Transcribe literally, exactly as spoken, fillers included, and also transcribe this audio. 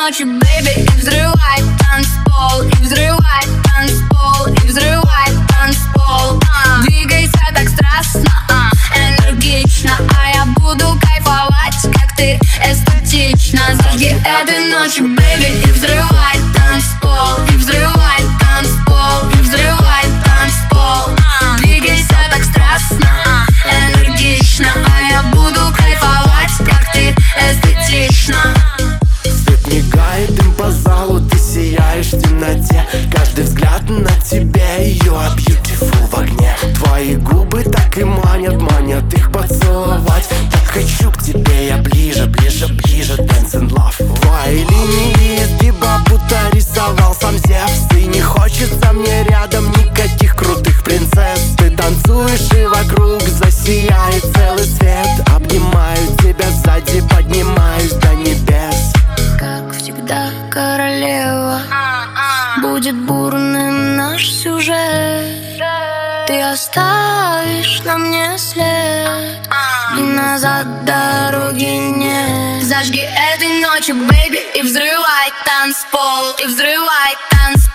ночью, бэйби, и взрывай танцпол, и взрывай танцпол, и взрывай танцпол. а. Двигайся так страстно, а, энергично, а я буду кайфовать, как ты эстетично. Зажги этой ночью, бэйби, и взрывай танцпол, и взрывай танцпол, и взрывай танцпол. а. Двигайся так страстно, а, энергично, а я буду кайфовать, как ты эстетично. Свет мигает им по залу, ты сияешь в темноте. Каждый взгляд на тебе, you are beautiful в огне. Твои губы так и манят, манят их поцеловать. Так хочу к тебе, я ближе, ближе, ближе, dance in love. Твои линии изгиба будто рисовал сам Зевс. И не хочется мне рядом никаких крутых принцесс. Ты танцуешь и вокруг засияет целый свет. Обнимаю тебя сзади, поднимаюсь до небес. Как всегда, королева, будет бурным наш сюжет. Ты оставишь на мне след, и назад дороги нет. Зажги этой ночью, бэйби, и взрывай танцпол, и взрывай танцпол.